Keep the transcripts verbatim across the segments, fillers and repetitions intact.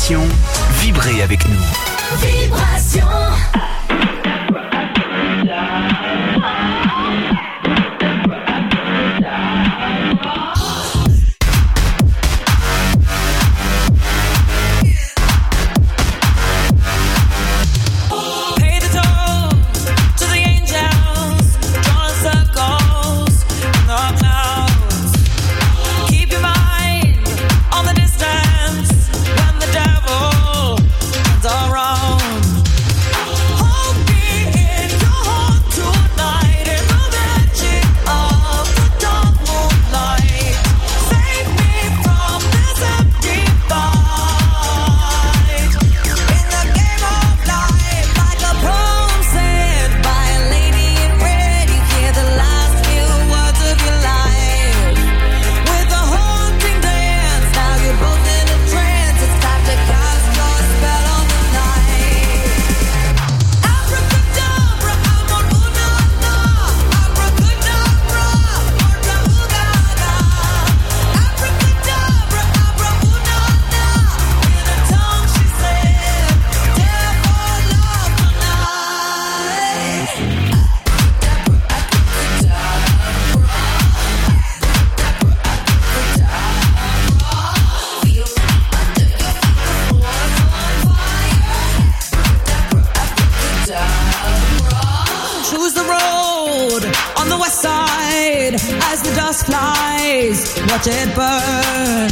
Vibration, vibrez avec nous. Vibration. Watch it burn.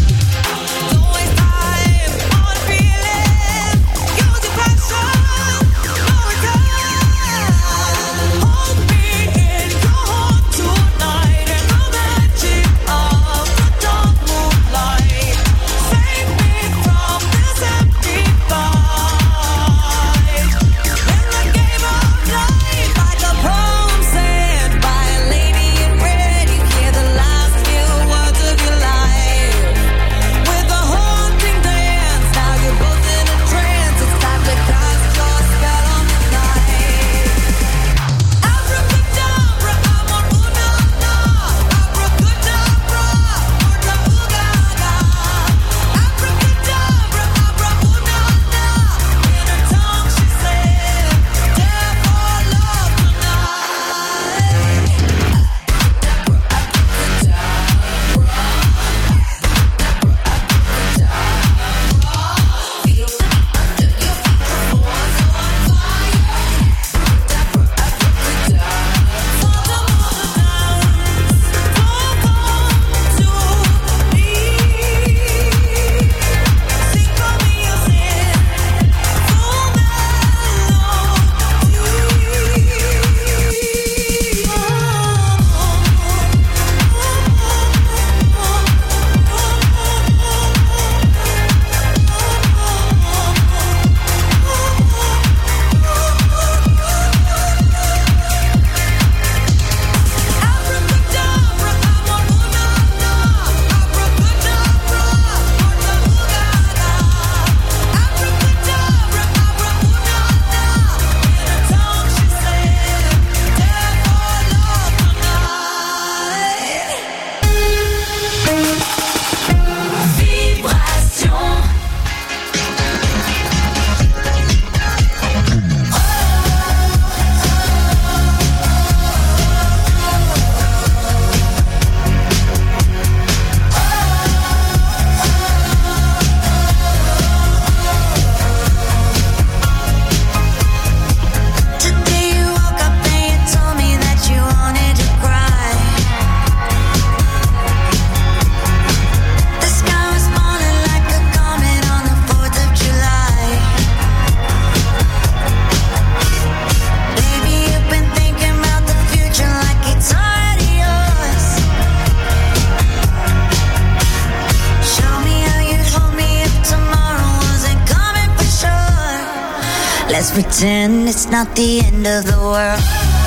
Let's pretend it's not the end of the world.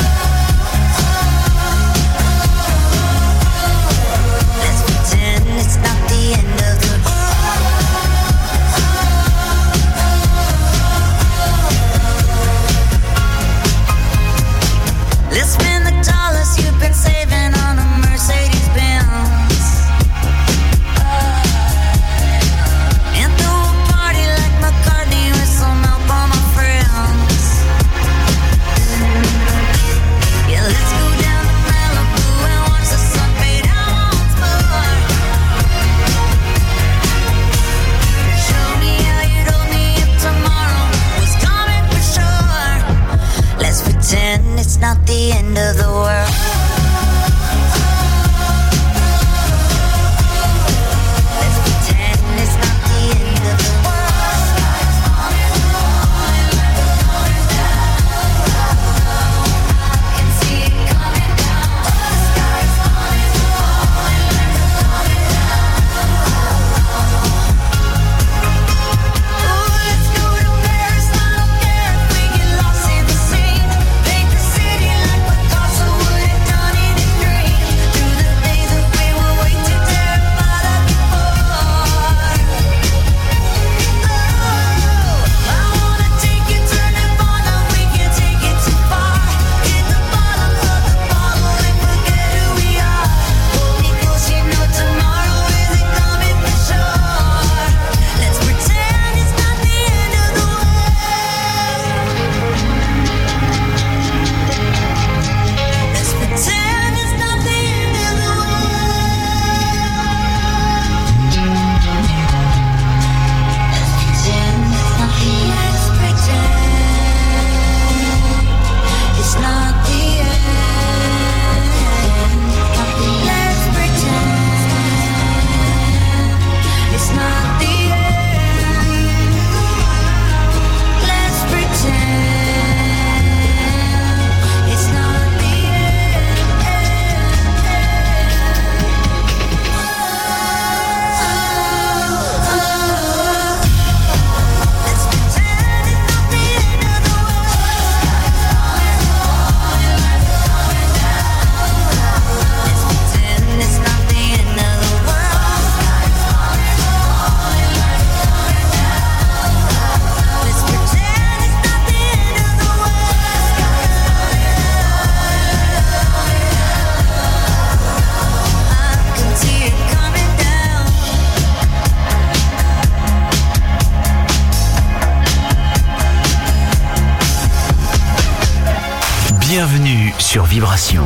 Let's pretend it's not the end of the world. Let's spend the dollars you've been saving on a Mercedes Benz, and throw a party like my sur Vibration.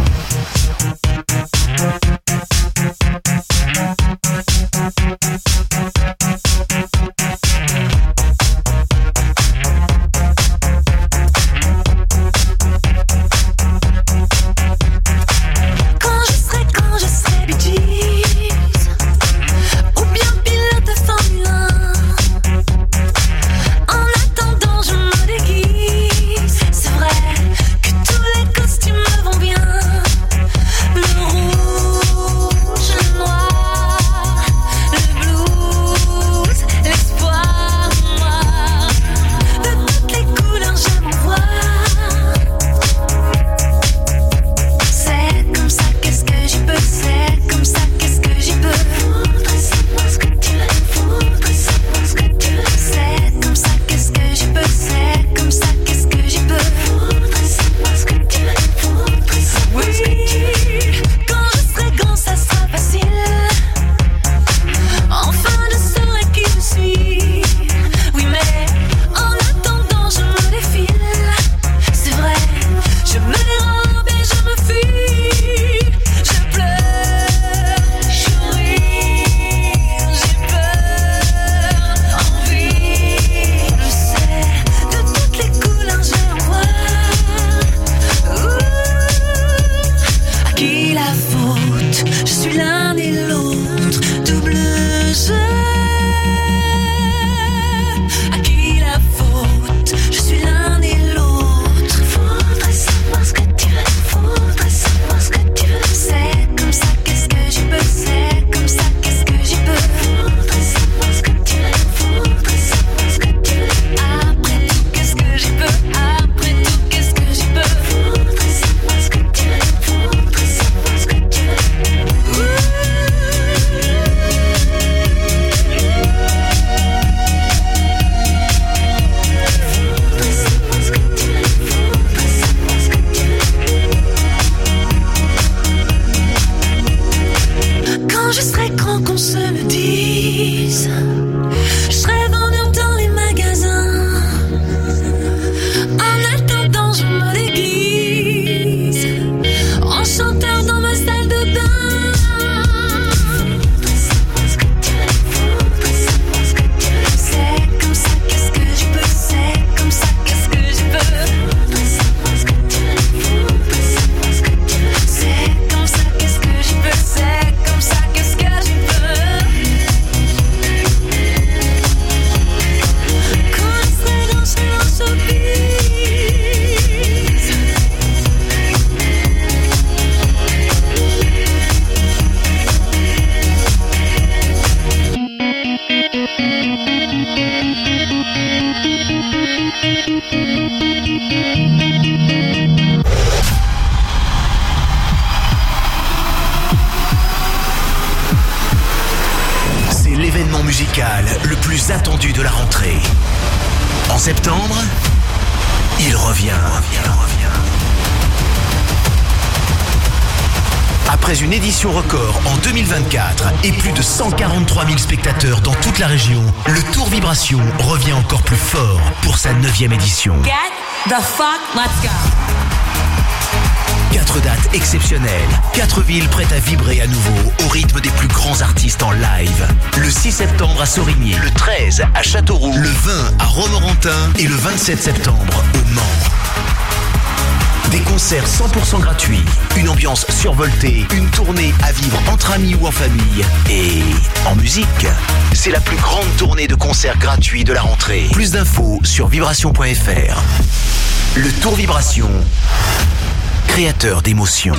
musical le plus attendu de la rentrée. En septembre, il revient. Il revient. Après une édition record en deux mille vingt-quatre et plus de cent quarante-trois mille spectateurs dans toute la région, le Tour Vibration revient encore plus fort pour sa neuvième édition. Get the fuck, let's go. Quatre dates exceptionnelles, quatre villes prêtes à vibrer à nouveau au rythme des plus grands artistes en live. Le six septembre à Sorigny, le treize à Châteauroux, le vingt à Romorantin et le vingt-sept septembre au Mans. Des concerts cent pour cent gratuits, une ambiance survoltée, une tournée à vivre entre amis ou en famille et en musique. C'est la plus grande tournée de concerts gratuits de la rentrée. Plus d'infos sur vibration point f r. Le Tour Vibration, créateur d'émotions.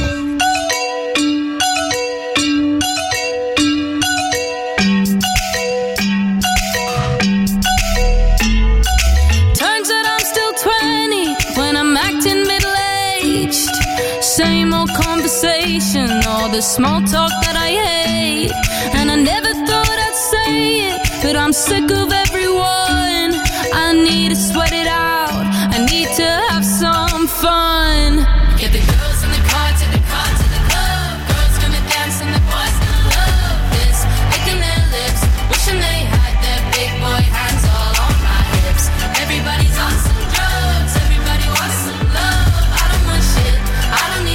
Same old conversation, all the small talk that I hate. And I never thought I'd say it, but I'm sick of everyone. I need to sweat it out, I need to have some fun. Get the girls in the car, to the car, to the club. Girls gonna dance and the boys gonna love this. Licking their lips, wishing they had their big boy hands all on my hips. Everybody's on some drugs, everybody wants some love. I don't want shit, I don't need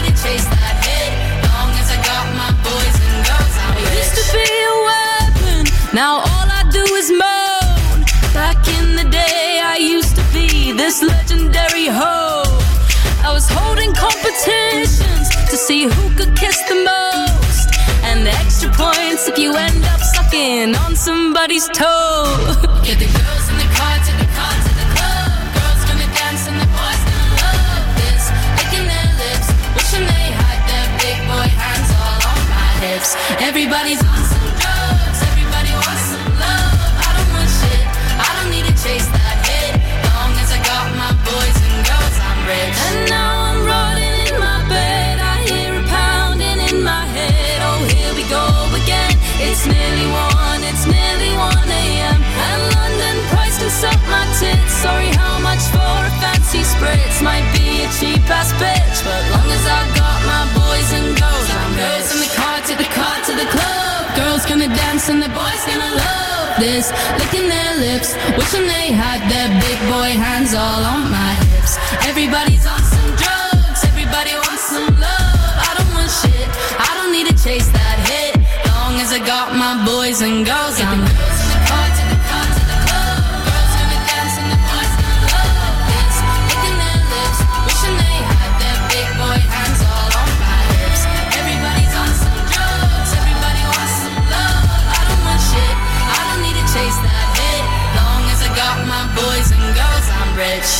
Now all I do is moan. Back in the day I used to be this legendary hoe. I was holding competitions to see who could kiss the most, and the extra points if you end up sucking on somebody's toe. Get the girls in the car to the car to the club. Girls gonna dance and the boys gonna love this. Licking their lips, wishing they had their big boy hands all on my hips. Everybody's on some drugs, everybody wants some love. I don't want shit, I don't need to chase that hit. Long as I got my boys and girls, I'm rich. And now I'm rotting in my bed, I hear a pounding in my head. Oh, here we go again. It's nearly one, it's nearly one a.m. And London price can suck my tits. Sorry, how much for a fancy spritz? Might be a cheap ass bitch, but long as I got my boys and girls, I'm rich. Girls in the car to the car to the club. Girls gonna dance and the boys gonna love this. Licking their lips, wishing they had their big boy hands all on my hips. Everybody's on some drugs, everybody wants some love. I don't want shit, I don't need to chase that hit. Long as I got my boys and girls, I'm girls in the car to the car to the club. Girls gonna dance and the boys gonna love this. Licking their lips, wishing they had their big boy hands all on my hips. Everybody's on some drugs, everybody wants some love. I don't want shit, I don't need to chase that hit. Long as I got my boys and girls, I'm rich.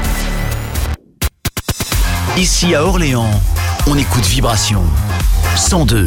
Ici à Orléans, on écoute Vibration cent deux.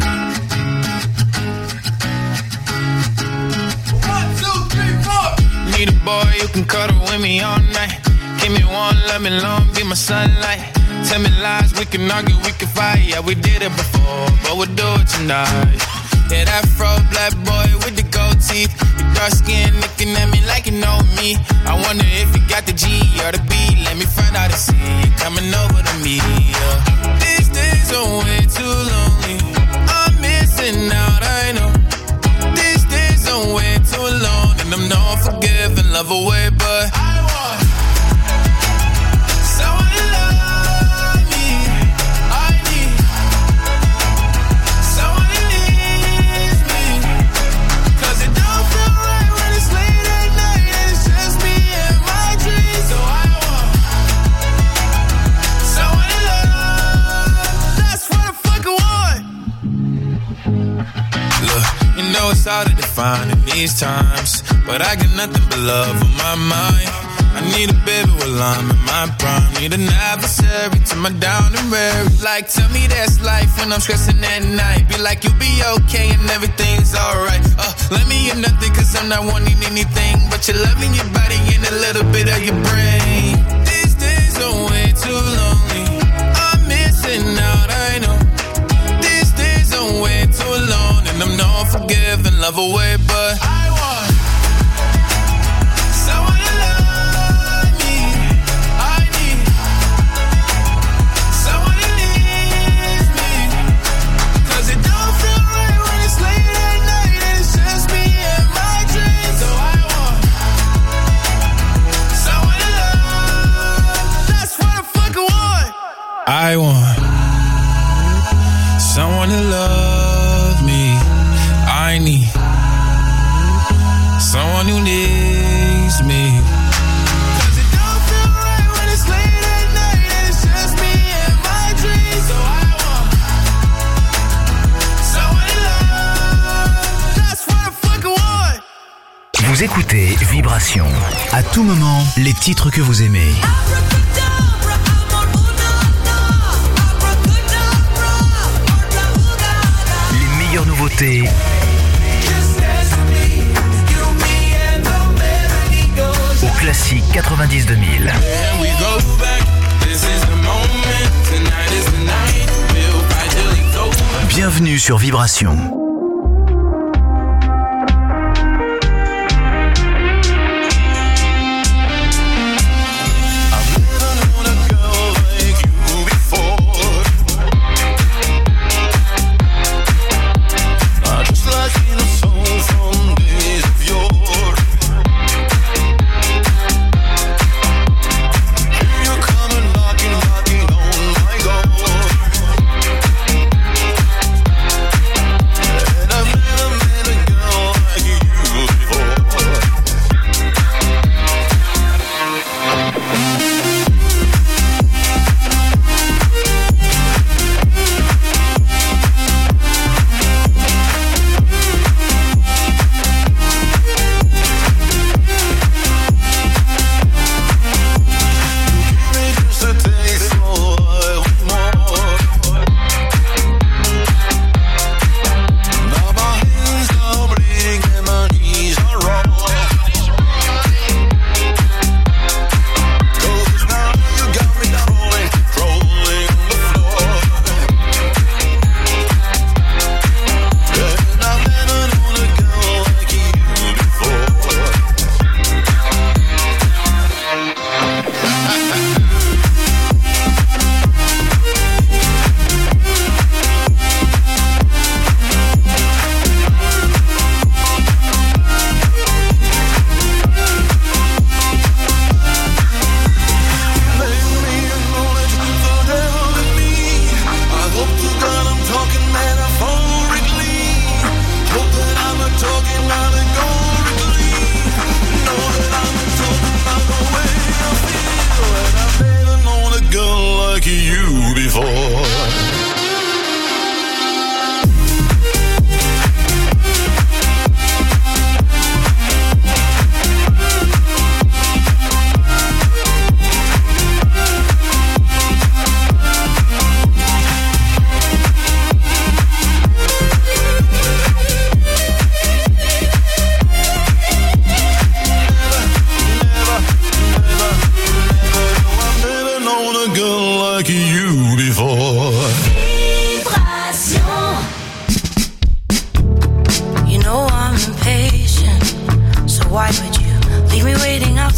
Need a boy who can cuddle with me all night. Give me one, let me long, be my sunlight. Tell me lies, we can argue, we can fight. Yeah, we did it before, but we'll do it tonight. Yeah, that fro black boy with the gold teeth. Your dark skin looking at me like you know me. I wonder if you got the G or the B. Let me find out and see you coming over to me. Yeah. These days are way too lonely. I'm missing out, I know. These days are way too alone, and I'm not forgiving, love away, but I want someone to love me. I need someone who needs me, 'cause it don't feel right when it's late at night and it's just me and my dreams. So I want someone to love. That's what I fucking want. Look, you know it's hard to define in these times, but I got nothing but love on my mind. I need a baby while I'm in my prime. Need an adversary to my down and weary. Like, tell me that's life when I'm stressing at night. Be like, you'll be okay and everything's alright. Uh, let me hear nothing, 'cause I'm not wanting anything but your loving, your body, and a little bit of your brain. These days are way too lonely. I'm missing out, I know. These days are way too alone, and I'm not forgiving, love away, but I want someone to love me. I need someone who needs me, 'cause it don't feel right when it's late at night and it's just me and my dreams. So I want someone to love. That's what I fucking want. I want someone to love me. I need someone who needs me, 'cause it don't feel right when it's late at night and it's just me and my dreams. So I want someone to love. That's what I fucking want. Vous écoutez Vibration. À tout moment, les titres que vous aimez. Les meilleures nouveautés. Au classique quatre-vingt-dix deux mille. Bienvenue sur Vibration.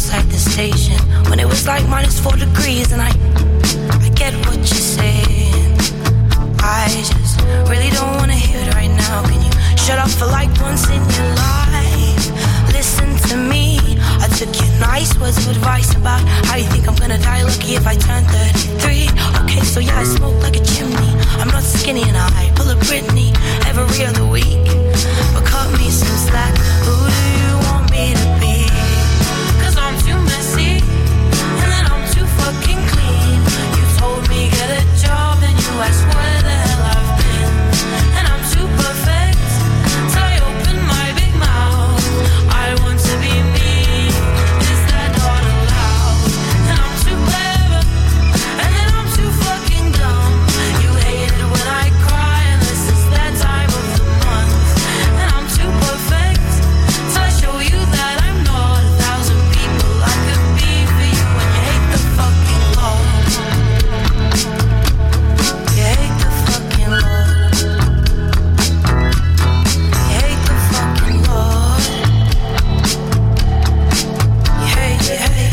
outside the station when it was like minus four degrees, and I, I get what you're saying. I just really don't wanna hear it right now. Can you shut up for like once in your life? Listen to me. I took your nice words of advice about how you think I'm gonna die lucky if I turn thirty-three. Okay, so yeah, I smoke like a chimney. I'm not skinny and I pull a Britney every other week. But cut me some slack. Who do you want me to be? Cause I'm too messy, and then I'm too fucking clean. You told me get a job, and you asked where the hell I've been. And I'm too perfect, till I open my big mouth. I want to be me, is that not allowed? And I'm too clever, and then I'm too fucking dumb. You hate it when I cry, unless it's that time of the month. And I'm too perfect, till I show you that I'm not a thousand people I could be for you. And you hate the fucking law. You hate the fucking law. You hate the fucking law. You hate, you hate.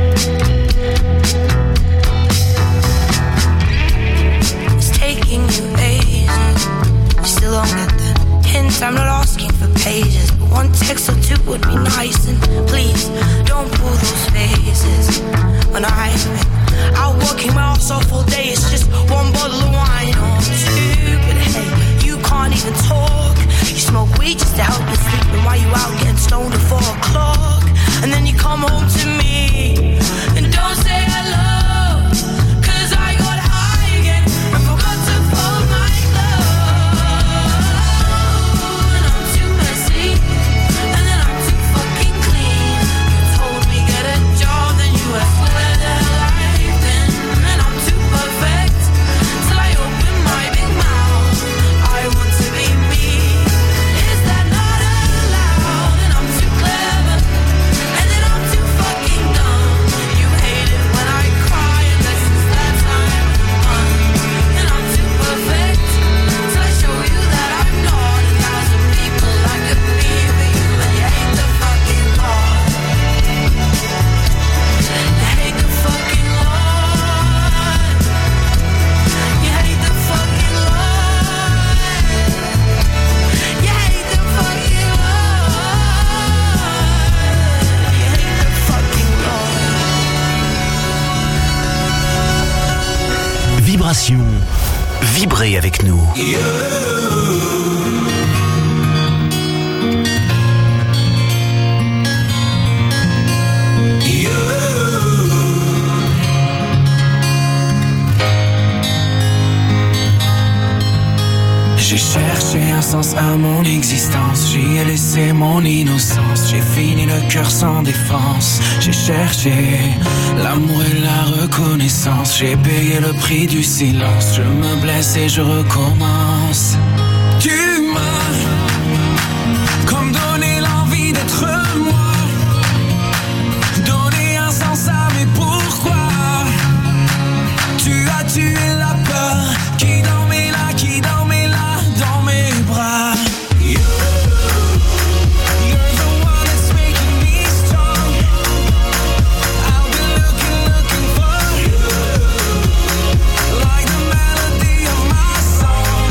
It's taking you ages. You still don't get the hint. I'm not asking for pages, but one text or two would be nice. And please don't pull those faces when I've been out working my ass off all day. It's just one bottle of wine or two, but hey, you can't even talk. You smoke weed just to help you sleep, and while you out getting stoned at four o'clock, and then you come home to me and don't say hello, cause I got high again and forgot to fold my clothes. And I'm too messy, and then I'm too fucking clean. You told me get a job, then you asked where the hell I've been. And I'm too perfect, till I open my big mouth. I want to be me, is that not allowed? And I'm too clever, and then I'm too fucking dumb. You hate it when I cry, unless it's that time of the month. And I'm too perfect, till I show you that I'm not a thousand people I could be for you. And you hate the fucking law. You hate the fucking law. You hate the fucking law. You hate the fucking law. You hate the fucking law. Vibration. Vibrez avec nous. J'ai cherché un sens à mon existence, j'y ai laissé mon innocence, j'ai fini le cœur sans défense. J'ai cherché l'amour et la reconnaissance, j'ai payé le prix du silence, je me blesse et je recommence. Tu m'as comme donné l'envie d'être moi, donné un sens à mes pourquoi. Tu as tué la peur qui dormait là, qui dormait là dans mes bras. You, you're the one that's making me strong. I'll be looking, looking for you, like the melody of my song.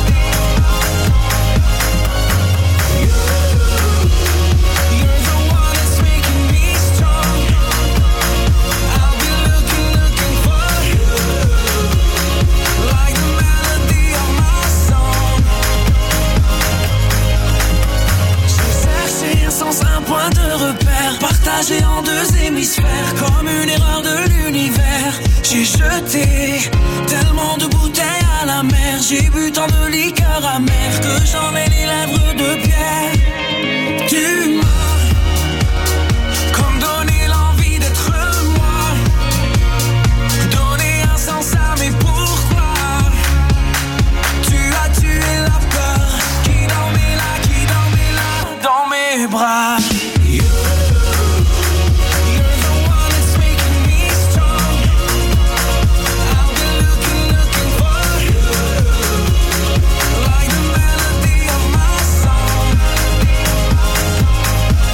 You, you're the one that's making me strong. I'll be looking, looking for you, like the melody of my song. J'ai cherché un sens, un point de repère, partagé en deux hémisphères, comme une erreur de l'univers. J'ai jeté tellement de bouteilles à la mer, j'ai bu tant de liqueurs amères que j'en ai les lèvres de pierre. Tu m'as comme donné l'envie d'être moi, donné un sens à mes pourquoi. Tu as tué la peur qui dormait là, qui dormait là dans mes bras. You, you're the one that's making me strong. I'll be looking, looking for you, like the melody of my song.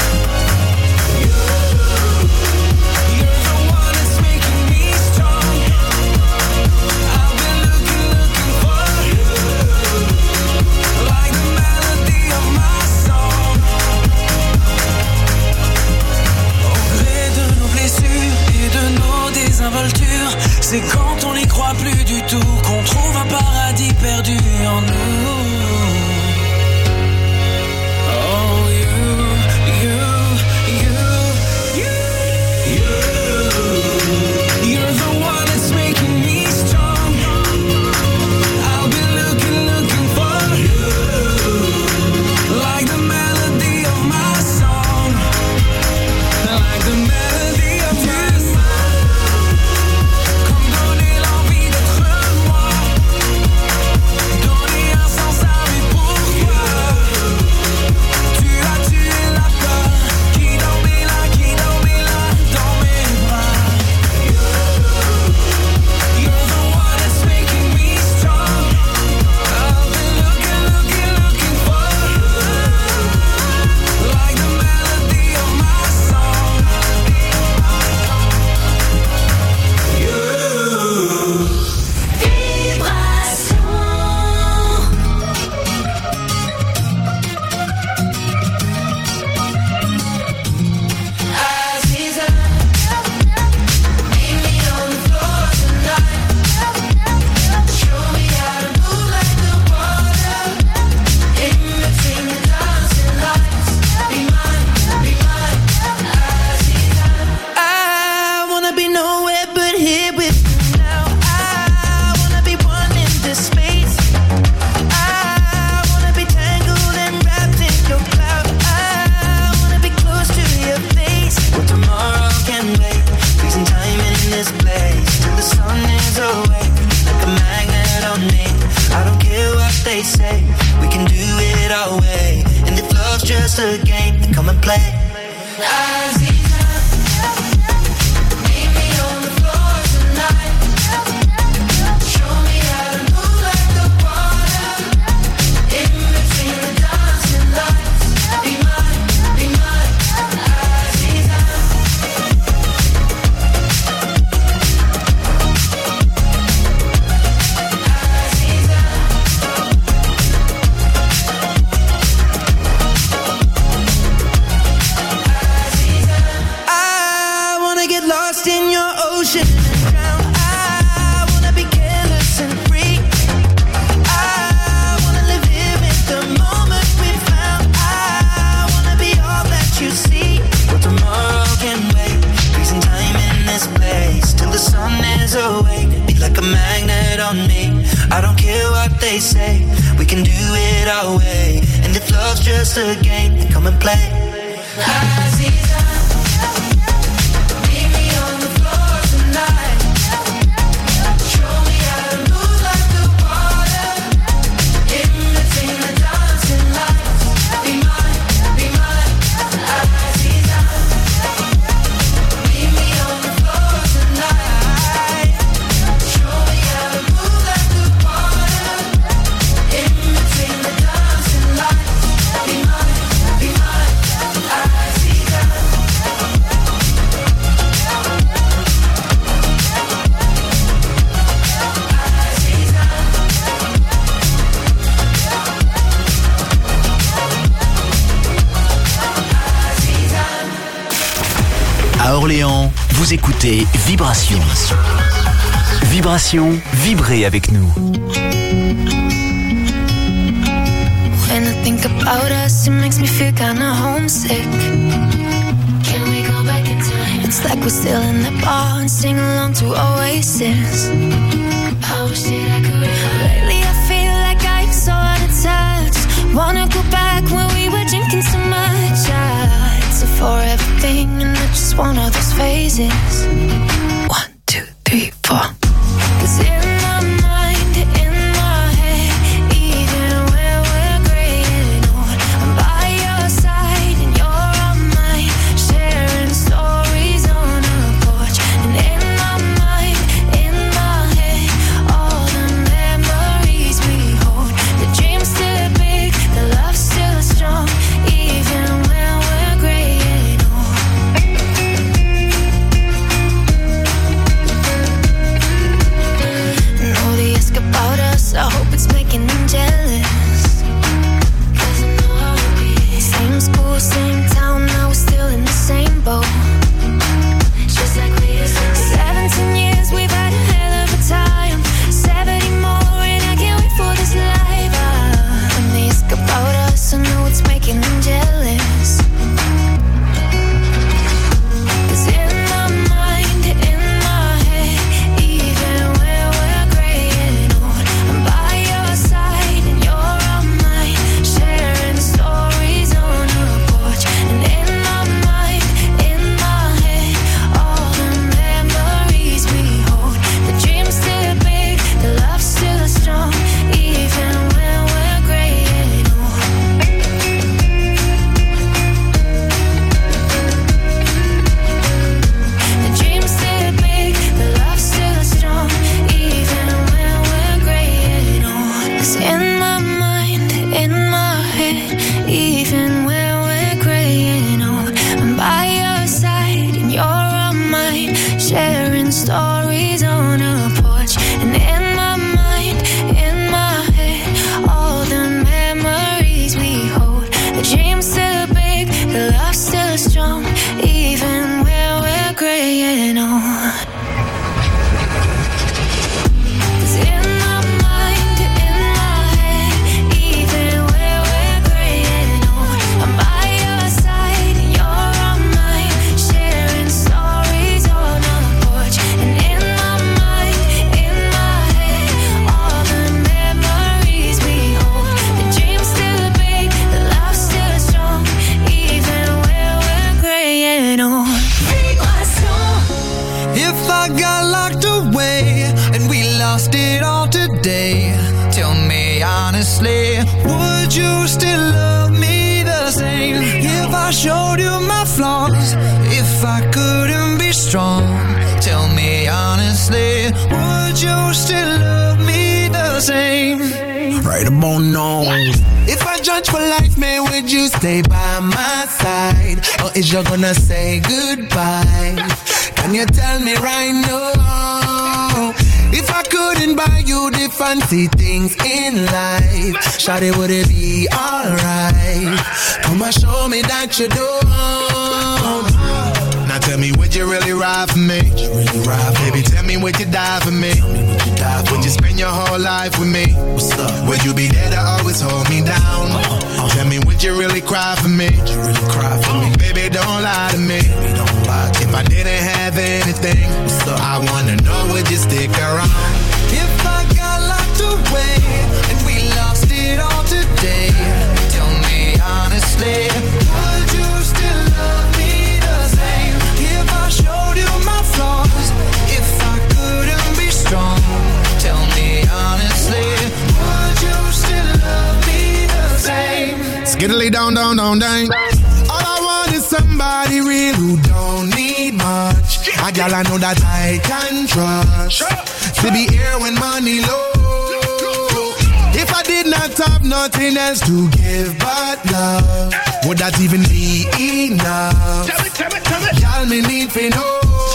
just a game, then come and play. Aziza, meet me on the floor tonight. Show me how to move like the water. In between the dancing lights. Be mine, be mine, Aziza. I don't care what they say, we can do it our way. And if love's just a game, then come and play. Aziza, meet me on the floor tonight. Show me how to move like the water. In between the dancing lights. Be mine, be mine, Aziza. Meet me on the floor tonight. Show me how to move like the water. In between the dancing lights. Be mine, be mine, Aziza. À Orléans, vous écoutez Vibration. Vibration, vibrez avec nous. When I think about us, it makes me feel kinda homesick. Can we go back in time? It's like we're still in the bar and sing along to Oasis. I wish that I could. Lately I feel like I'm so out of touch. Wanna go back when we were drinking so much. I so for everything and not just one of those phases. One, two, three, four. 'Cause in my mind, in my head, even when we're gray and old, I'm by your side and you're on mine, sharing stories on a porch. And in my mind, in my head, all the memories we hold. The dream's still big, the love's still strong, even when we're gray and old. Know they ask about us, I hope it's making them jealous. 'Cause I know how it is. Same school, same town, now we're still in the same boat. Just like we used to be. Seventeen years, we've had a hell of a time. Seventy more, and I can't wait for this life. Ah, when they ask about us, I know it's making them jealous. 'Cause in my mind, in my head, even when we're gray and old, I'm by your side and you're on mine, sharing stories on a porch. And in my mind, in my head, all the memories we hold. The dream's still big, the love's still strong, even when we're gray and old. The dream's still big, the love's still strong, even when we're gray and old. 'Cause in my mind, in my head, even when we're gray and old, I'm by your side and you're on mine, sharing stories on a porch. And in my mind, in my head, all the memories we hold. The dream's still big, the love's still strong, even when we're gray and old. 'Cause in my mind, in my head, even when we're gray and old, I'm by your side and you're on mine, sharing stories on a porch. And in my mind, in my head, all the memories we hold. The dream's still big, the love's still strong, even when we're gray and old. If I got locked away and we lost it all today, tell me honestly, would you still love me the same? I showed you my flaws, if I couldn't be strong, tell me honestly, would you still love me the same? Right about now. If I judge for life, man, would you stay by my side? Or is you gonna say goodbye? Can you tell me right now? If I couldn't buy you the fancy things in life, shawty, would it be alright? Come and show me that you don't. Now tell me, would you really ride for me? Would you really ride for Baby, me? Tell me, would you die for me? Tell me, would you die for Would you spend your whole life with me? What's up? Would you be there to always hold me down? Uh-huh. Tell me, would you really cry for me? Would you really cry for me? Baby, don't lie to me. Baby, don't lie to if me. I didn't have anything, what's up? I wanna know, would you stick around? If I got locked away and we lost it all today, tell me honestly, would you still love me the same? If I showed you my flaws, if I couldn't be strong, tell me honestly, would you still love me the same? Skiddly down, down, down, down. All I want is somebody real who don't need much. A gal I know that I can trust. To be here when money low. If I did not have nothing else to give but love, would that even be enough? Tell me, tell me, tell me. Y'all me need to know.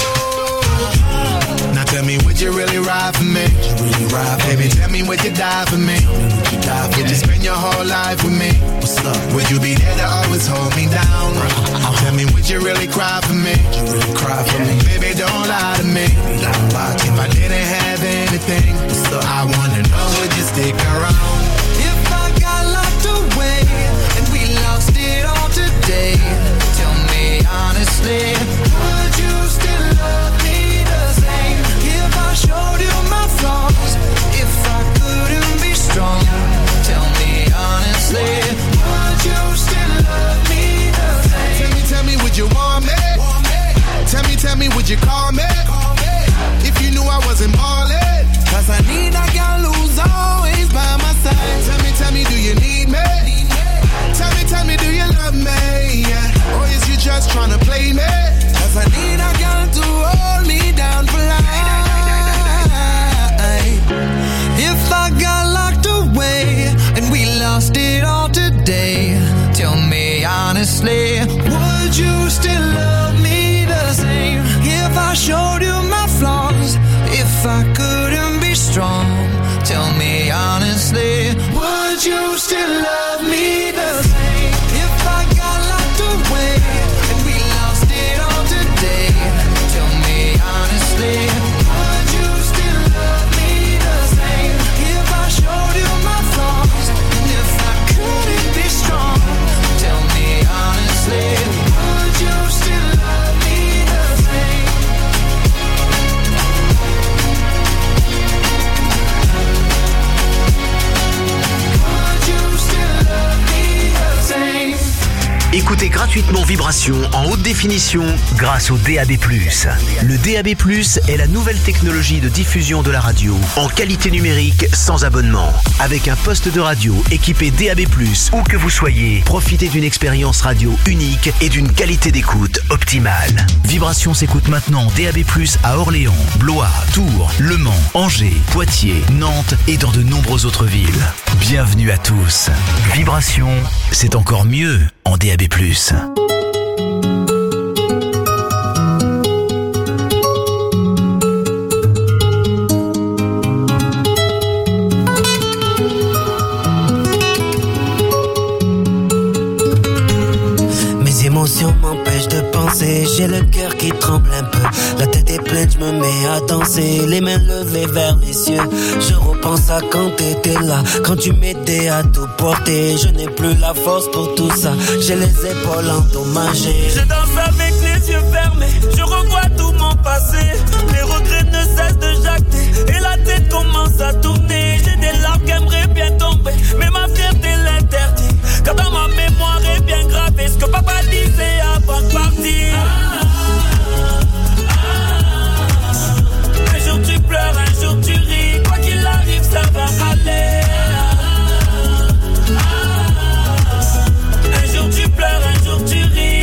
Now tell me, would you really ride for me? Would you really ride for Baby, me? Tell me, would you die for me? Would you die for would me? You spend your whole life with me? What's up? Would you be there to always hold me down? Uh-huh. Tell me, would you really cry for me? Would you really cry for me? Baby, don't lie to me. Don't lie to if I didn't have anything, I wanna know, would you stick around? If I got locked away and we lost it all today, tell me honestly, would you still love me the same? If I showed you my flaws, if I couldn't be strong, tell me honestly, would you still love me the same? Tell me, tell me, would you want me? Want me? Tell me, tell me, would you call me? Call me. If you knew I wasn't ballin', cause I need a girl who's always by my side. Tell me, tell me, do you need me? Need me? Tell me, tell me, do you love me? Yeah. Or is you just tryna play me? Cause I need a girl to hold me down for life. If I got locked away and we lost it all today, tell me honestly, would you still love me the same? If I showed you my flaws, if I couldn't be strong, tell me honestly, would you still love me the same? If I got locked away and we lost it all today, tell me honestly, would you still love me the same? If I showed you my flaws, and if I couldn't be strong, tell me honestly, would you still love me the same? Écoutez gratuitement Vibration en haute définition grâce au D A B plus. Le D A B plus est la nouvelle technologie de diffusion de la radio en qualité numérique sans abonnement. Avec un poste de radio équipé D A B plus, où que vous soyez, profitez d'une expérience radio unique et d'une qualité d'écoute optimale. Vibration s'écoute maintenant en D A B plus à Orléans, Blois, Tours, Le Mans, Angers, Poitiers, Nantes et dans de nombreuses autres villes. Bienvenue à tous. Vibration, c'est encore mieux en D A B plus. Mes émotions m'empêchent de penser, j'ai le cœur qui tremble un peu. La tête est pleine, je me mets à danser, les mains levées vers les cieux. Je repense à quand t'étais là, quand tu m'aidais à tout porter. Je n'ai plus la force pour tout ça, j'ai les épaules endommagées. Je danse avec les yeux fermés, je revois tout mon passé. Les regrets ne cessent de jacter, et la tête commence à tourner. J'ai des larmes qui aimeraient bien tomber, mais ma fierté l'interdit. Car dans ma mémoire est bien gravé ce que papa disait avant de partir. Un jour tu pleures, un jour tu ris, quoi qu'il arrive ça va aller. Un jour tu pleures, un jour tu ris.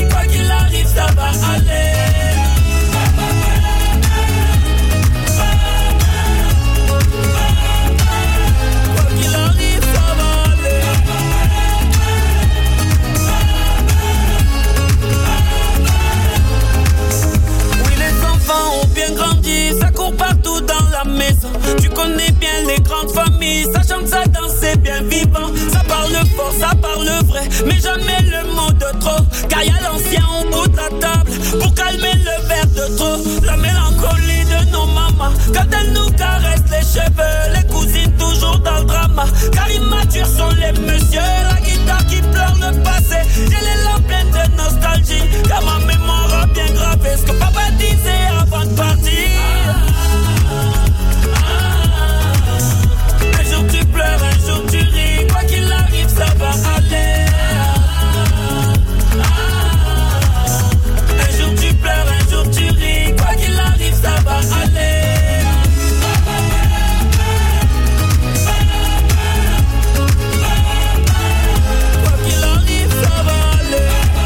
quand ça parle vrai, mais jamais le mot de trop. Car y'a l'ancien au bout de la table pour calmer le verre de trop. La mélancolie de nos mamans quand elles nous caressent les cheveux. Les cousines toujours dans le drama, car immatures sont les messieurs. La guitare qui pleure le passé, j'ai les larmes pleines de nostalgie. Car ma mémoire a bien gravé ce que papa disait avant de partir. Un jour tu pleures, un jour tu ris. Quoi qu'il arrive, ça va aller. Un jour tu pleures, un jour tu ris. Quoi qu'il arrive, ça va aller. Quoi qu'il arrive, ça va aller.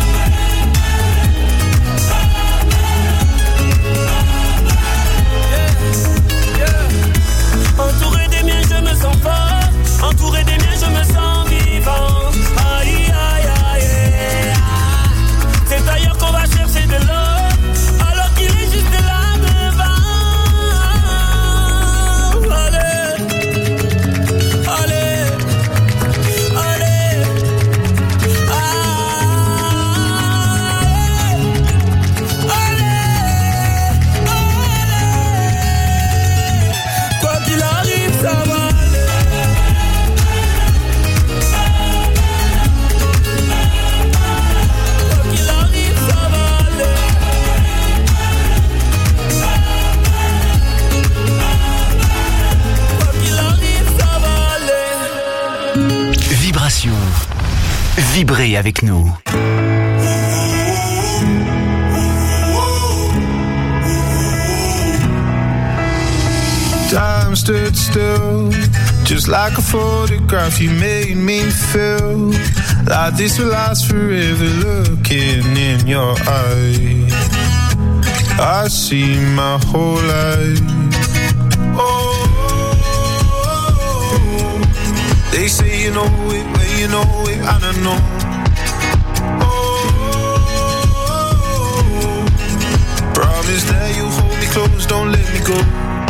Yeah, yeah. Entouré des miens, je me sens fort. Entouré des miens, je me sens vivant. Aïe, aïe, aïe, aïe. C'est ailleurs qu'on va chercher de l'eau, alors qu'il est juste là devant. Allez, allez, allez, allez, allez. Quoi qu'il arrive, ça va. Vibration. Vibrez avec nous. Time stood still, just like a photograph. You made me feel like this will last forever. Looking in your eyes, I see my whole life. Oh, they say you know it, when you know it, I don't know. Oh, promise that you'll hold me close, don't let me go.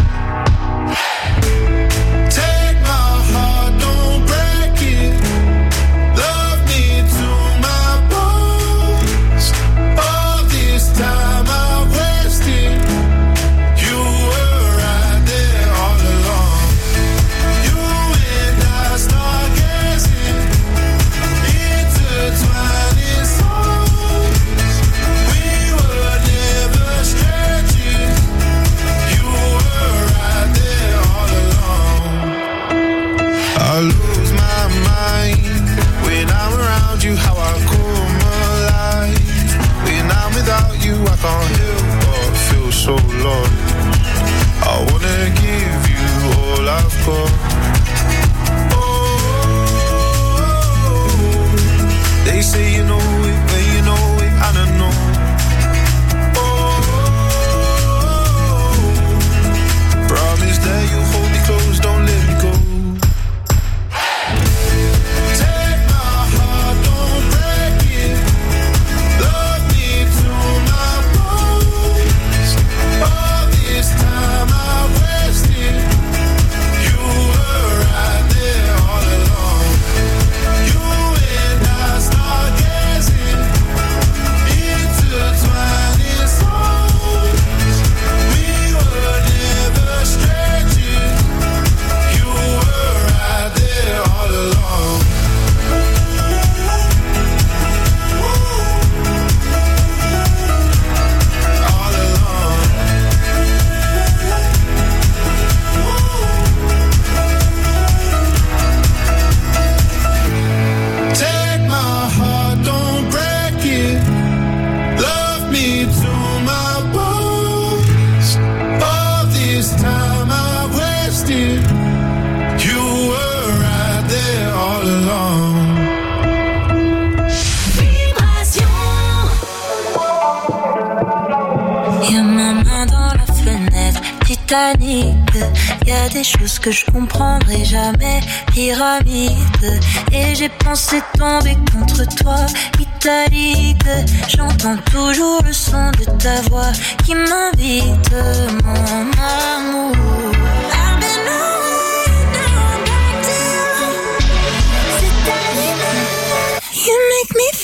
So lost, I wanna give you all I've got. Oh, they say you know it, when you know it, I don't know. Oh, promise that you'll hold me close, don't let me go. Y a des choses que je comprendrai jamais, pyramide. Et j'ai pensé tomber contre toi, italique. J'entends toujours le son de ta voix qui m'invite, mon amour. I've been on, now I'm back down. C'est ta limite.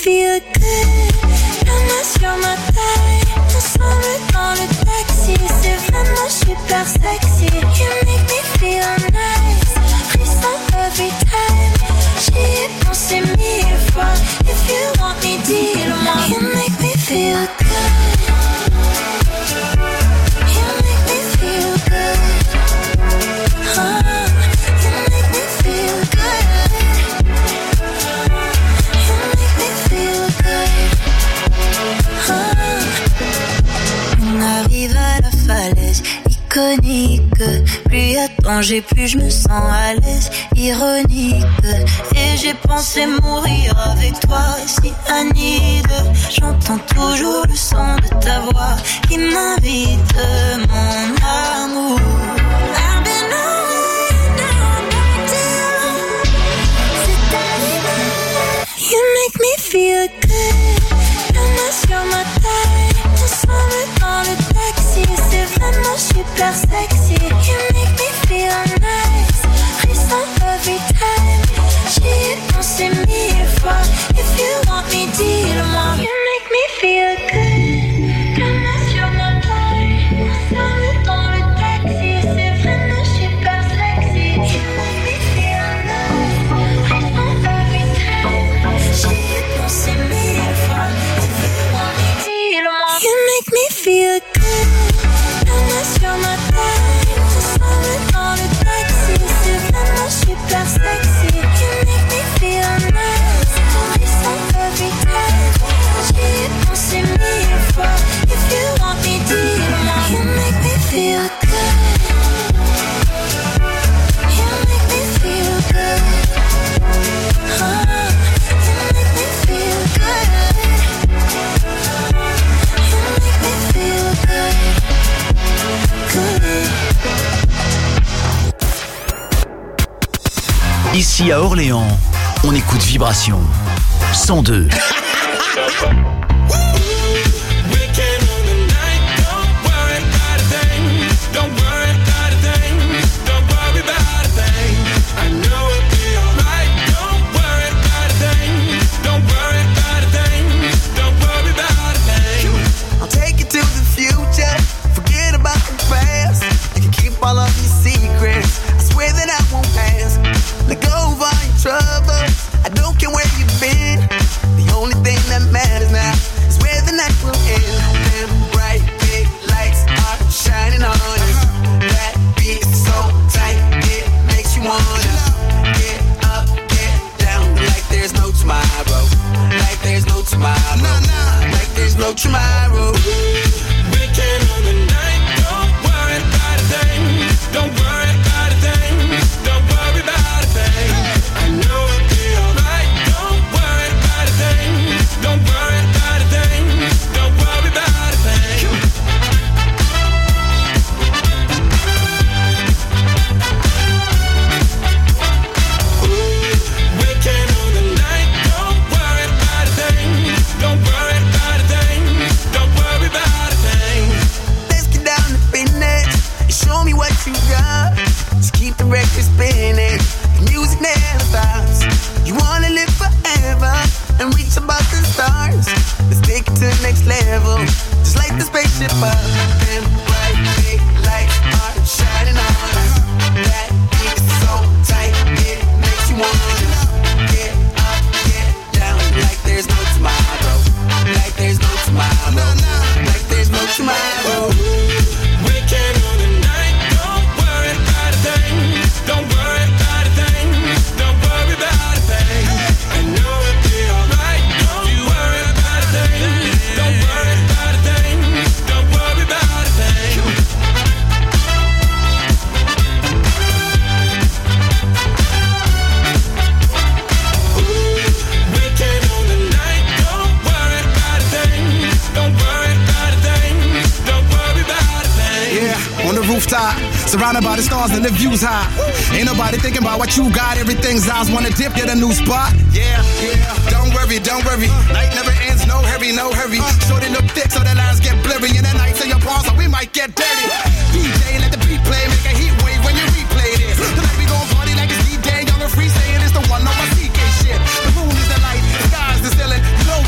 feel good. La main sur ma taille, ensemble dans le taxi. C'est vraiment super sexy. You make me feel nice. Frisson every time. J'y ai pensé mille fois. If you want me, dis-le-moi. You make me feel good. You make me feel good. Oh, you make me feel good. You make me feel good. Oh. On arrive à la falaise iconique. Plus y a danger, plus je me sens à l'aise. Ironique. Et j'ai pensé mourir avec toi, si Anide. J'entends toujours le son de ta voix qui m'invite, mon amour. I've been away, now back down. C'est ta lumière. You make me feel good. La main sur ma taille, ensemble dans le taxi. C'est vraiment super sexy. You make me feel nice. Frisson every time. J'y ai pensé mille fois. If you want me, dis-le-moi. You make me feel good. La main sur ma taille, ensemble dans le taxi. C'est vraiment super sexy. You make me feel nice. Frisson every time. J'y ai pensé mille fois. If you want me, dis-le-moi. You make me feel good. La main sur ma taille, ensemble dans le taxi. C'est vraiment super sexy. You make me feel nice. Frisson every time. J'y ai pensé mille fois. If you want me, dis-le-moi. You make me feel good. You make me feel good. Oh, you make me feel good. You make me feel good. Good. Ici à Orléans, on écoute Vibration cent deux. Let go of all your troubles. I don't care where you've been. The only thing that matters now is where the night will end. Them bright big lights are shining on us. That beat is so tight, it makes you wanna get up, get down, like there's no tomorrow. Like there's no tomorrow. Like there's no tomorrow. Weekend on the night, don't worry about a thing. Don't worry about a thing. Don't worry about a thing. I know it'll be alright. Don't worry about a thing. Don't worry about a thing. Don't worry about a thing. Weekend on the night. Don't worry about a thing. Don't worry about a thing. Don't worry about a thing. Let's get down to business and show me what you got. Just keep the record spinning. The music never stops. You wanna live forever and reach above the stars. Let's take it to the next level. Just like the spaceship up. Them bright big lights are shining on us. That beat is so tight, it makes you wanna get up, get down, like there's no tomorrow. Like there's no tomorrow. Like there's no tomorrow. Weekend on the night, don't worry about a thing. Don't worry about a thing. Don't worry about a thing. I know it'll be alright. Don't you worry about a thing. Don't worry about a thing. Don't worry about a thing. Weekend on the night, don't worry about a thing. Don't worry about a thing. Don't worry about a thing. Yeah, on the rooftop, surrounded by the stars and the views high. Ain't nobody thinking about what you got. Everything's eyes wanna dip, get a new spot. Yeah, yeah. Don't worry, don't worry. Night never ends, no hurry, no hurry. Short and look thick so the lines get blurry. And the nights in your palms, so we might get dirty. D J, let the beat play, make a heat wave when you replay this. Tonight we gon' party like it's D-Day. Young and free saying it's the one on my C K shit. The moon is the light, the sky's the ceiling. You know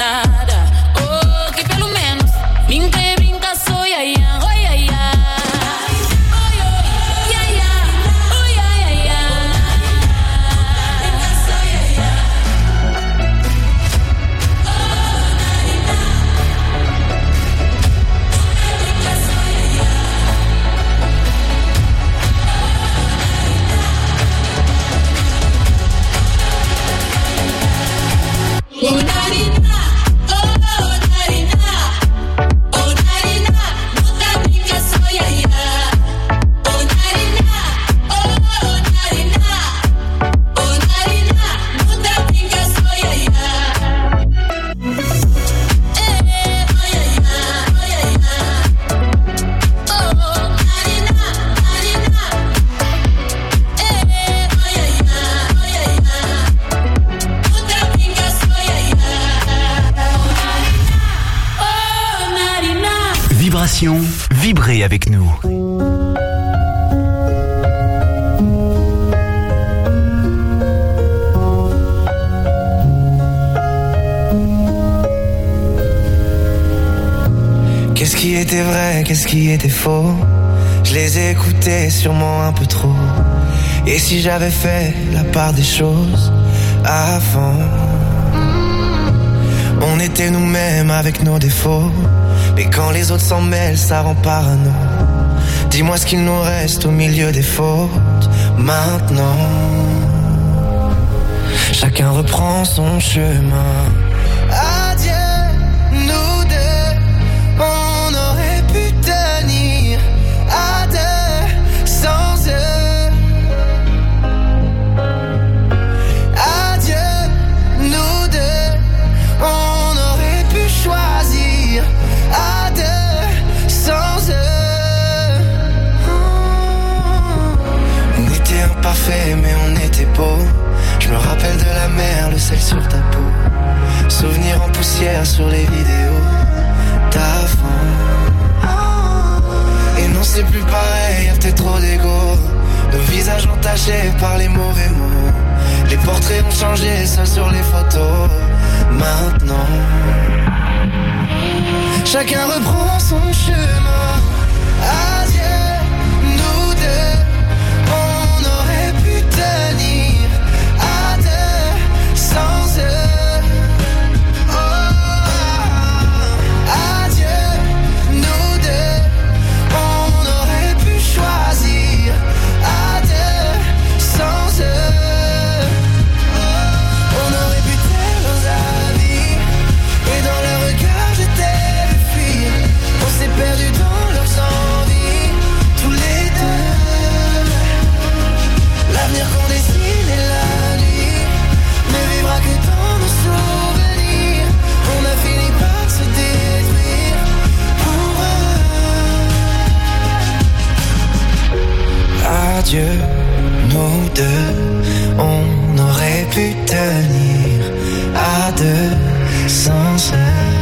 nada. Oh, que pelo menos brinca e brinca, sou ia ia, oh ia ia. Vibrez avec nous. Qu'est-ce qui était vrai, qu'est-ce qui était faux? Je les ai écoutés sûrement un peu trop. Et si j'avais fait la part des choses avant? On était nous-mêmes avec nos défauts. Mais quand les autres s'en mêlent, ça rend parano. Dis-moi ce qu'il nous reste au milieu des fautes. Maintenant, chacun reprend son chemin. Adieu, nous deux, on aurait pu tenir à deux sans eux. Adieu, nous deux, on aurait pu choisir à deux sans eux. On était imparfaits mais on était beau. Je me rappelle de la mer, le sel sur ta peau. Souvenirs en poussière sur les vidéos d'avant. Et non c'est plus pareil, y'a peut-être trop d'ego. Nos visages entachés par les mauvais mots. Les portraits ont changé, seuls sur les photos. Maintenant chacun reprend son chemin. Adieu, nous deux, on aurait pu tenir à deux sans eux. Oh, adieu, nous deux, on aurait pu choisir à deux sans eux. On aurait pu taire leurs avis et dans leur regard j'étais. On s'est perdu dans leurs envies, tous les deux. L'avenir qu'on dessine est la nuit, ne vivra que dans nos souvenirs. On a fini par se détruire pour eux. Adieu, nous deux, on aurait pu tenir à deux sans eux.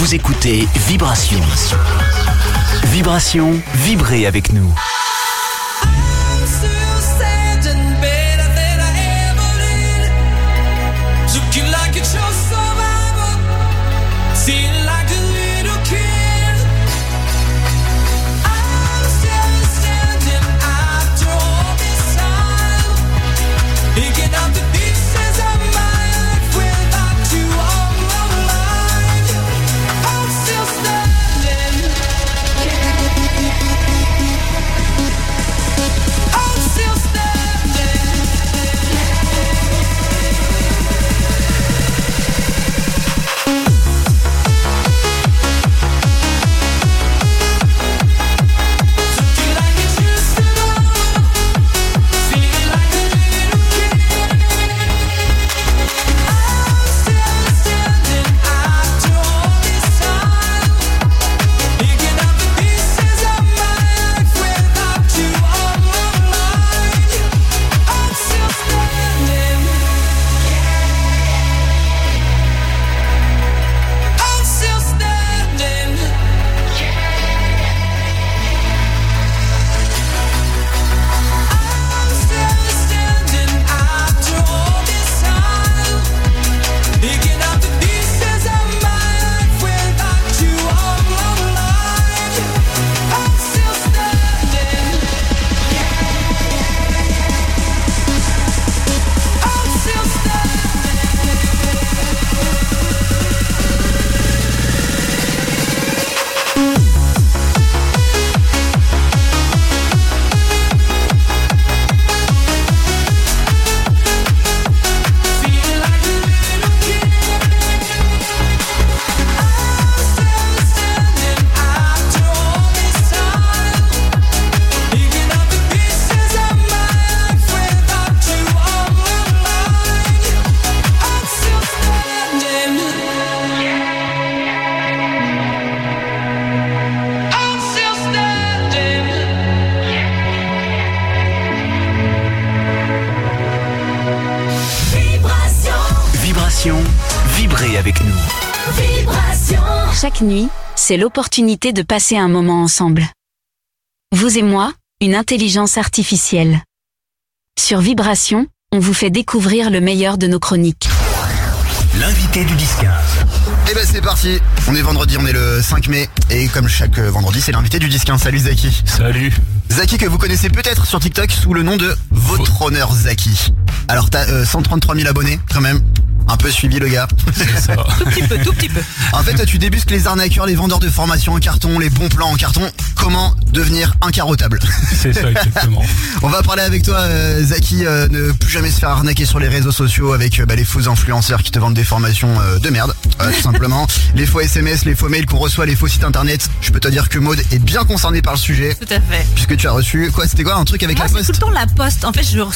Vous écoutez Vibration. Vibration, vibrez avec nous. Vibrez avec nous. Vibration. Chaque nuit, c'est l'opportunité de passer un moment ensemble. Vous et moi, une intelligence artificielle. Sur Vibration, on vous fait découvrir le meilleur de nos chroniques. L'invité du dix quinze. Et ben c'est parti, on est vendredi, on est le cinq mai. Et comme chaque vendredi, c'est l'invité du dix quinze. Salut Zaki. Salut. Zaki que vous connaissez peut-être sur TikTok sous le nom de Votre Honneur Zaki. Alors t'as euh, cent trente-trois mille abonnés quand même. Un peu suivi le gars. C'est ça. Tout petit peu, tout petit peu. En fait, tu débusques les arnaqueurs, les vendeurs de formation en carton, les bons plans en carton. Comment devenir incarotable. C'est ça, exactement. On va parler avec toi, euh, Zaki, euh, ne plus jamais se faire arnaquer sur les réseaux sociaux avec euh, bah, les faux influenceurs qui te vendent des formations euh, de merde, euh, tout simplement. Les faux S M S, les faux mails qu'on reçoit, les faux sites internet. Je peux te dire que Maud est bien concernée par le sujet. Tout à fait. Puisque tu as reçu, quoi, c'était quoi, un truc avec Moi, la poste? c'est tout le temps la poste. En fait, je